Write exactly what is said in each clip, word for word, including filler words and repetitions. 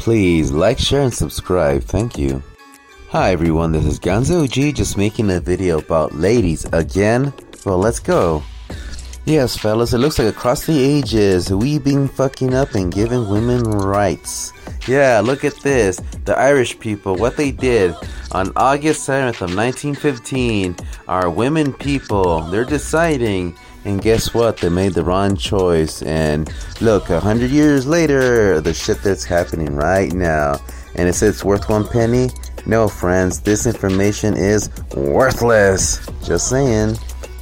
Please like, share, and subscribe. Thank you. Hi everyone, this is Gonzo G, just making a video about ladies again. Well, let's go. Yes, fellas, it looks like across the ages, we been fucking up and giving women rights. Yeah, look at this. The Irish people, what they did on August seventh of nineteen fifteen, our women people, they're deciding. And guess what? They made the wrong choice. And look, a hundred years later, the shit that's happening right now. And it says it's worth one penny? No, friends, this information is worthless. Just saying.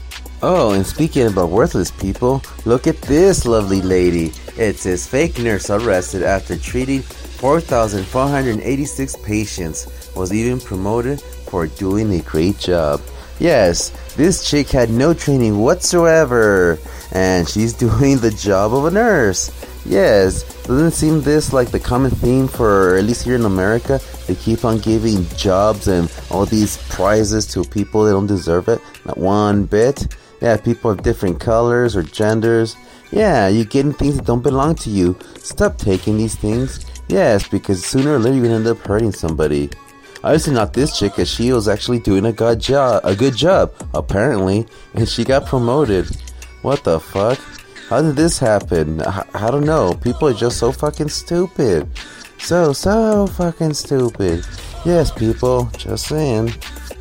Oh, and speaking about worthless people, look at this lovely lady. It says fake nurse arrested after treating four thousand four hundred eighty-six patients. Was even promoted for doing a great job. Yes, this chick had no training whatsoever, and she's doing the job of a nurse. Yes, doesn't seem this like the common theme for, at least here in America, they keep on giving jobs and all these prizes to people that don't deserve it? Not one bit. Yeah, people of different colors or genders. Yeah, you're getting things that don't belong to you. Stop taking these things. Yes, because sooner or later you're going to end up hurting somebody. Obviously not this chick, as she was actually doing a good job, a good job, apparently, and she got promoted. What the fuck? How did this happen? I, I don't know. People are just so fucking stupid. So, so fucking stupid. Yes, people, just saying.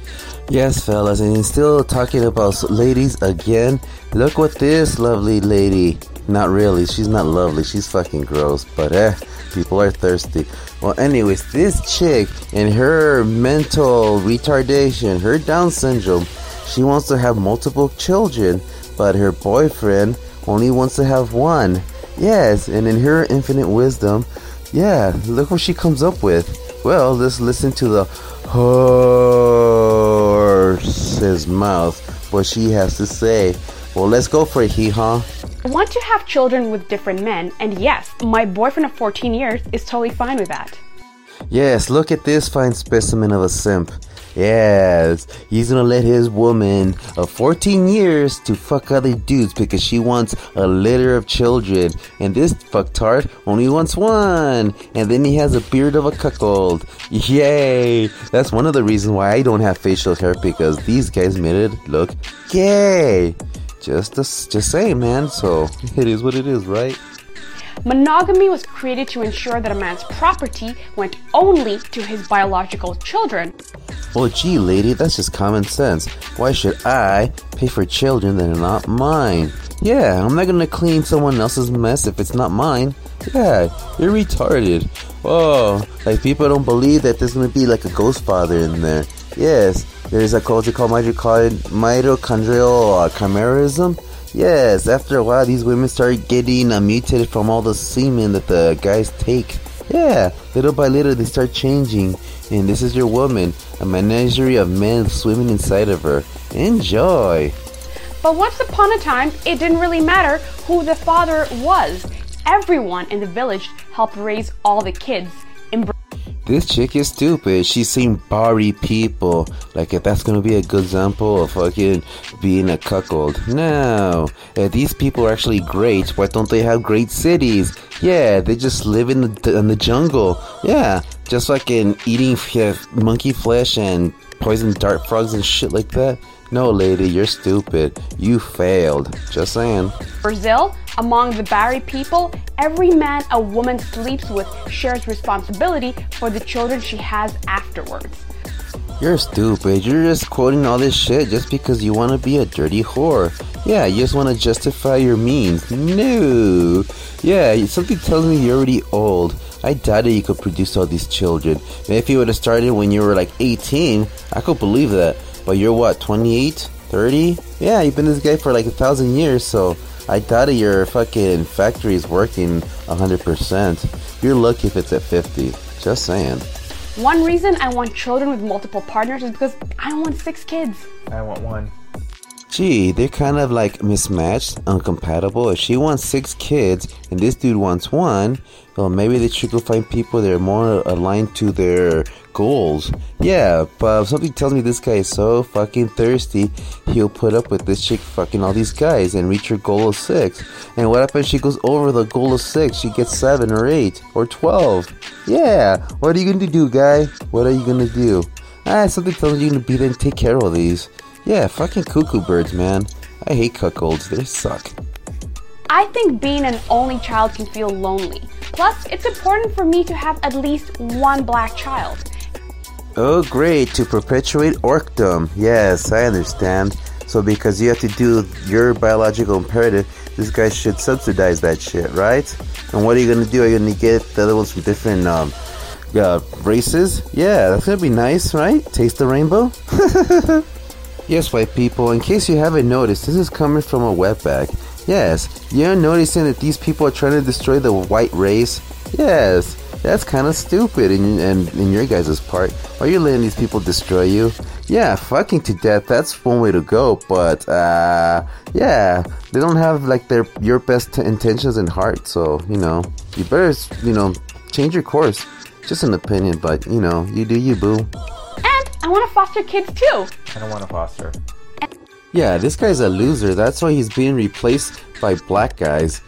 Yes, fellas, and still talking about ladies again. Look what this lovely lady. Not really, she's not lovely, she's fucking gross, but eh, people are thirsty. Well, anyways, this chick and her mental retardation, her Down syndrome, she wants to have multiple children, but her boyfriend only wants to have one. Yes, and in her infinite wisdom, yeah, look what she comes up with. Well, let's listen to the horse's mouth, what she has to say. Well, let's go for it, hee-haw. I want to have children with different men, and yes, my boyfriend of fourteen years is totally fine with that. Yes, look at this fine specimen of a simp. Yes, he's gonna let his woman of fourteen years to fuck other dudes because she wants a litter of children, and this fucktard only wants one, and then he has a beard of a cuckold. Yay! That's one of the reasons why I don't have facial hair, because these guys made it look gay. Just, just, just saying, man. So it is what it is, right? Monogamy was created to ensure that a man's property went only to his biological children. Well, gee, lady, that's just common sense. Why should I pay for children that are not mine? Yeah, I'm not gonna clean someone else's mess if it's not mine. Yeah, you're retarded. Oh, like people don't believe that there's gonna be like a ghost father in there. Yes, there's a what's it called mitochondrial uh, chimerism. Yes, after a while, these women start getting uh, mutated from all the semen that the guys take. Yeah, little by little, they start changing. And this is your woman, a menagerie of men swimming inside of her. Enjoy! But once upon a time, it didn't really matter who the father was. Everyone in the village helped raise all the kids. Embr- This chick is stupid. She's seen Bari people. Like, if that's gonna be a good example of fucking being a cuckold. No. If these people are actually great, why don't they have great cities? Yeah, they just live in the, in the jungle. Yeah, just fucking eating f- monkey flesh and poison dart frogs and shit like that. No, lady, you're stupid. You failed. Just saying. Brazil, among the Bari people, every man a woman sleeps with shares responsibility for the children she has afterwards. You're stupid. You're just quoting all this shit just because you want to be a dirty whore. Yeah, you just want to justify your means. No. Yeah, something tells me you're already old. I doubted you could produce all these children. Maybe if you would have started when you were like eighteen, I could believe that. But you're what, twenty-eight? thirty? Yeah, you've been this guy for like a thousand years, so I doubt your fucking factory is working one hundred percent. You're lucky if it's at fifty. Just saying. One reason I want children with multiple partners is because I want six kids. I want one. Gee, they're kind of like mismatched, uncompatible. If she wants six kids and this dude wants one, well, maybe they should go find people that are more aligned to their goals. Yeah, but something tells me this guy is so fucking thirsty, he'll put up with this chick fucking all these guys and reach her goal of six. And what happens if she goes over the goal of six? She gets seven or eight or twelve. Yeah, what are you gonna do, guy? What are you gonna do? Ah, something tells me you're gonna be there and take care of all these. Yeah, fucking cuckoo birds, man. I hate cuckolds. They suck. I think being an only child can feel lonely. Plus, it's important for me to have at least one black child. Oh, great. To perpetuate orcdom. Yes, I understand. So because you have to do your biological imperative, this guy should subsidize that shit, right? And what are you going to do? Are you going to get the other ones from different um, uh, races? Yeah, that's going to be nice, right? Taste the rainbow? Yes, white people, in case you haven't noticed, this is coming from a wetback. Yes, you're noticing that these people are trying to destroy the white race? Yes, that's kind of stupid in, in, in your guys' part. Why are you letting these people destroy you? Yeah, fucking to death, that's one way to go, but, uh, yeah, they don't have, like, their your best t- intentions in heart, so, you know, you better, you know, change your course. Just an opinion, but, you know, you do you, boo. I want to foster kids too. I don't want to foster. Yeah, this guy's a loser. That's why he's being replaced by black guys.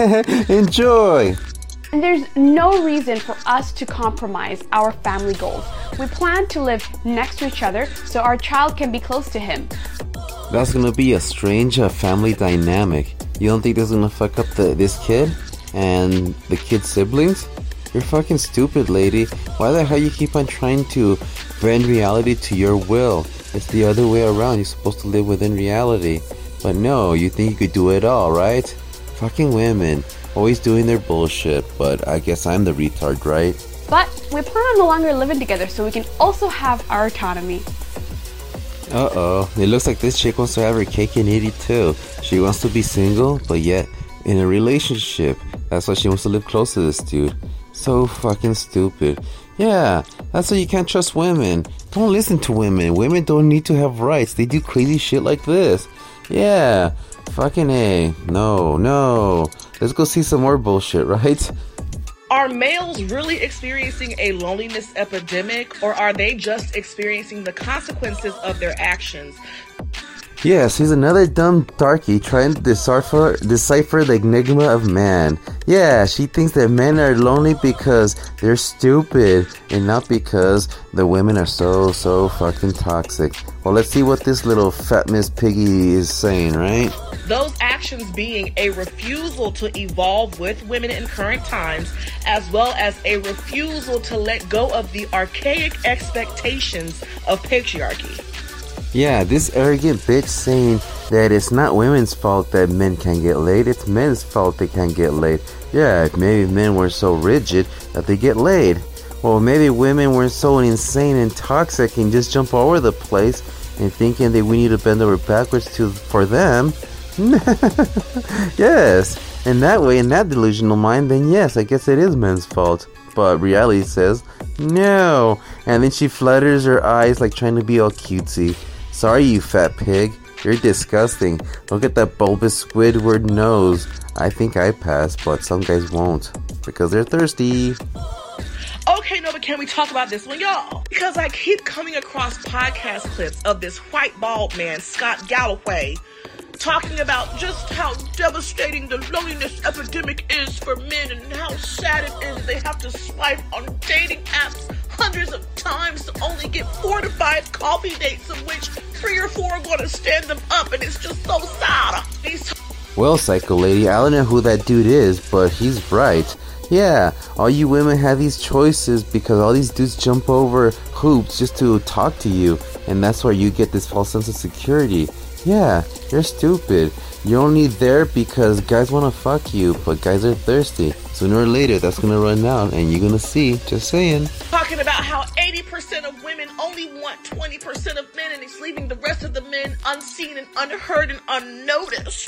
Enjoy! And there's no reason for us to compromise our family goals. We plan to live next to each other so our child can be close to him. That's gonna be a strange uh, family dynamic. You don't think this is gonna fuck up the, this kid and the kid's siblings? You're fucking stupid, lady. Why the hell you keep on trying to bend reality to your will? It's the other way around. You're supposed to live within reality. But no, you think you could do it all, right? Fucking women. Always doing their bullshit. But I guess I'm the retard, right? But we plan on no longer living together so we can also have our autonomy. Uh-oh. It looks like this chick wants to have her cake and eat it too. She wants to be single, but yet in a relationship. That's why she wants to live close to this dude. So fucking stupid. Yeah, that's why you can't trust women. Don't listen to women. Women don't need to have rights. They do crazy shit like this. Yeah, fucking A. No, no. Let's go see some more bullshit, right? Are males really experiencing a loneliness epidemic, or are they just experiencing the consequences of their actions? Yes, he's another dumb darky trying to decipher, decipher the enigma of man. Yeah, she thinks that men are lonely because they're stupid and not because the women are so, so fucking toxic. Well, let's see what this little fat Miss Piggy is saying, right? Those actions being a refusal to evolve with women in current times, as well as a refusal to let go of the archaic expectations of patriarchy. Yeah, this arrogant bitch saying that it's not women's fault that men can't get laid, it's men's fault they can't get laid. Yeah, maybe men were so rigid that they get laid. Well, maybe women were so insane and toxic and just jump all over the place and thinking that we need to bend over backwards to for them. Yes, and that way, in that delusional mind, then yes, I guess it is men's fault. But reality says, no. And then she flutters her eyes like trying to be all cutesy. Sorry, you fat pig. You're disgusting. Look at that bulbous Squidward nose. I think I pass, but some guys won't. Because they're thirsty. Okay, no, but can we talk about this one, y'all? Because I keep coming across podcast clips of this white bald man, Scott Galloway, talking about just how devastating the loneliness epidemic is for men and how sad it is they have to swipe on dating apps hundreds of times to only get four to five coffee dates, of which three or four are going to stand them up, and it's just so sad. These Well, psycho lady, I don't know who that dude is, but he's right. Yeah, all you women have these choices because all these dudes jump over hoops just to talk to you, and that's where you get this false sense of security. Yeah, you're stupid. You're only there because guys want to fuck you, but guys are thirsty. Sooner or later, that's going to run out, and you're going to see. Just saying. Talking about how eighty percent of women only want twenty percent of men, and it's leaving the rest of the men unseen and unheard and unnoticed.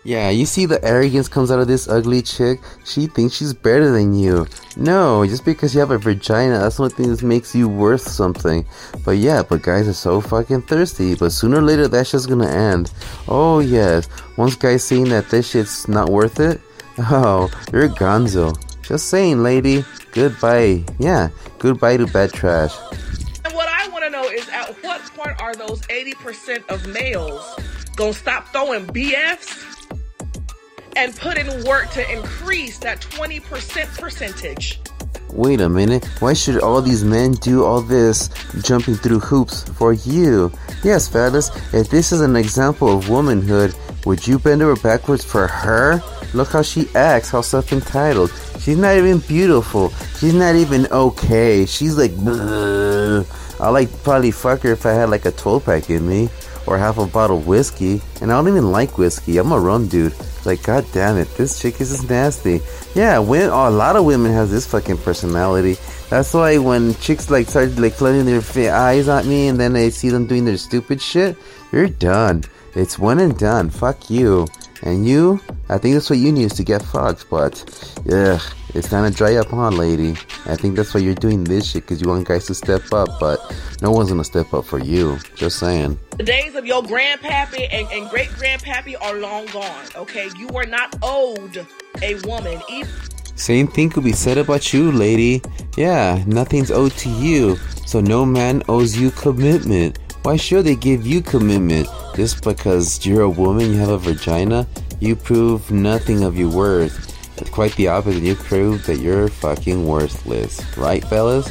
Yeah, you see the arrogance comes out of this ugly chick? She thinks she's better than you. No, just because you have a vagina, that's the only thing that makes you worth something. But yeah, but guys are so fucking thirsty. But sooner or later, that shit's gonna end. Oh yes, once guys saying that this shit's not worth it, oh, you're a gonzo. Just saying, lady. Goodbye. Yeah, goodbye to bad trash. And what I want to know is, at what point are those eighty percent of males gonna stop throwing B Fs and put in work to increase that twenty percent percentage? Wait a minute, why should all these men do all this jumping through hoops for you? Yes, fellas, if this is an example of womanhood, would you bend over backwards for her? Look how she acts, how self-entitled. She's not even beautiful. She's not even okay. She's like, bleh. I'll like probably fuck her if I had like a twelve pack in me. Or half a bottle of whiskey. And I don't even like whiskey. I'm a rum dude. Like, god damn it, this chick is just nasty. Yeah, when, oh, a lot of women have this fucking personality. That's why when chicks like start like flooding their fa- eyes at me and then I see them doing their stupid shit, you're done. It's one and done. Fuck you. And you, I think that's what you need is to get fucked, but ugh, it's time to dry up on, lady. I think that's why you're doing this shit, because you want guys to step up, but no one's gonna step up for you. Just saying. The days of your grandpappy and, and great-grandpappy are long gone, okay? You are not owed a woman. Even- Same thing could be said about you, lady. Yeah, nothing's owed to you, so no man owes you commitment. Why should they give you commitment? Just because you're a woman, you have a vagina, you prove nothing of your worth. It's quite the opposite. You prove that you're fucking worthless. Right, fellas?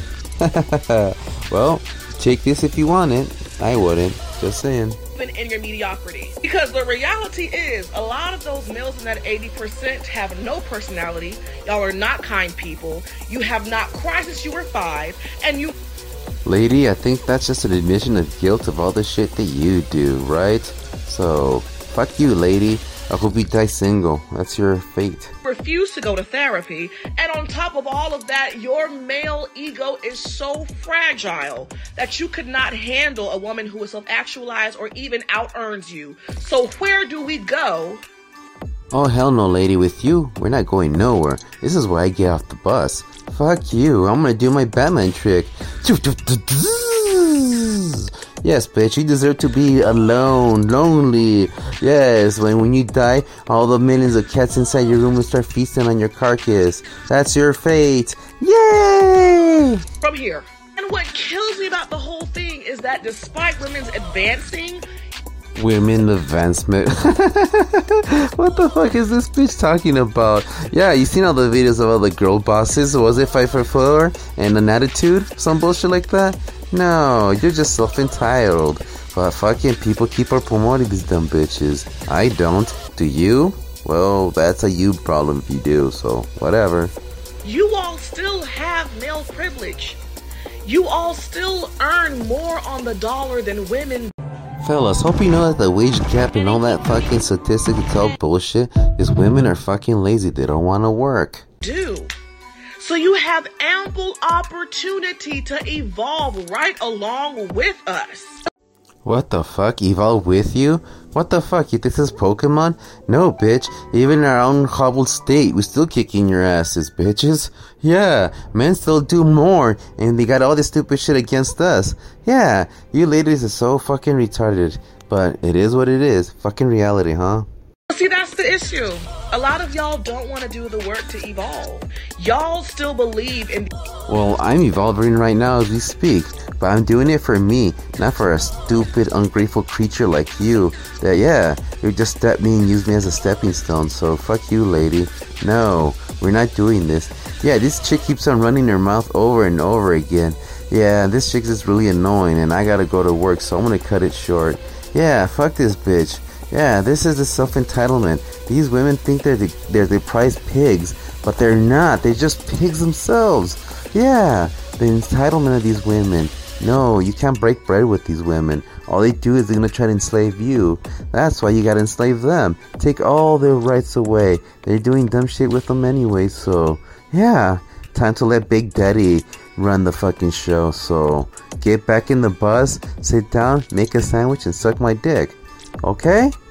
Well, take this if you want it. I wouldn't. Just saying. Even in your mediocrity. Because the reality is, a lot of those males in that eighty percent have no personality. Y'all are not kind people. You have not cried since you were five. And you... Lady, I think that's just an admission of guilt of all the shit that you do, right? So, fuck you, lady. I hope you die single. That's your fate. Refuse to go to therapy. And on top of all of that, your male ego is so fragile that you could not handle a woman who is self-actualized or even out-earns you. So where do we go? Oh, hell no, lady. With you, we're not going nowhere. This is where I get off the bus. Fuck you. I'm gonna do my Batman trick. Yes, bitch, you deserve to be alone, lonely. Yes, when, when you die, all the millions of cats inside your room will start feasting on your carcass. That's your fate. Yay! From here. And what kills me about the whole thing is that despite women's advancing, women advancement. What the fuck is this bitch talking about? Yeah, you seen all the videos of all the girl bosses? Was it five foot four and an attitude? Some bullshit like that? No, you're just self-entitled. But fucking people keep on promoting these dumb bitches. I don't. Do you? Well, that's a you problem if you do, so whatever. You all still have male privilege. You all still earn more on the dollar than women. Fellas, hope you know that the wage gap and all that fucking statistics it's all bullshit is women are fucking lazy. They don't want to work. Do. So you have ample opportunity to evolve right along with us. What the fuck? Evolve with you? What the fuck? You think this is Pokemon? No, bitch. Even in our own hobbled state, we still kicking your asses, bitches. Yeah, men still do more, and they got all this stupid shit against us. Yeah, you ladies are so fucking retarded. But it is what it is. Fucking reality, huh? See, that's the issue. A lot of y'all don't want to do the work to evolve. Y'all still believe in... Well, I'm evolving right now as we speak, but I'm doing it for me, not for a stupid, ungrateful creature like you. That, yeah, you just stepped me and used me as a stepping stone, so fuck you, lady. No, we're not doing this. Yeah, this chick keeps on running her mouth over and over again. Yeah, this chick is really annoying, and I gotta go to work, so I'm gonna cut it short. Yeah, fuck this bitch. Yeah, this is the self-entitlement. These women think they're the, they're the prize pigs, but they're not. They're just pigs themselves. Yeah, the entitlement of these women. No, you can't break bread with these women. All they do is they're gonna try to enslave you. That's why you gotta enslave them. Take all their rights away. They're doing dumb shit with them anyway, so... yeah, time to let Big Daddy run the fucking show. So, get back in the bus, sit down, make a sandwich, and suck my dick. Okay?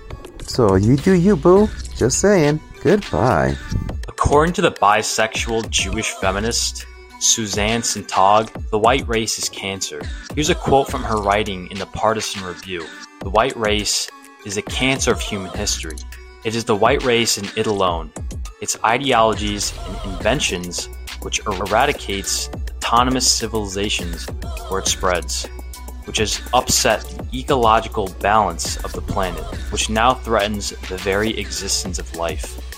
So you do you, boo. Just saying. Goodbye. According to the bisexual Jewish feminist Suzanne Sontag, the white race is cancer. Here's a quote from her writing in the Partisan Review. The white race is a cancer of human history. It is the white race and it alone, its ideologies and inventions, which eradicates autonomous civilizations where it spreads, which has upset the ecological balance of the planet, which now threatens the very existence of life.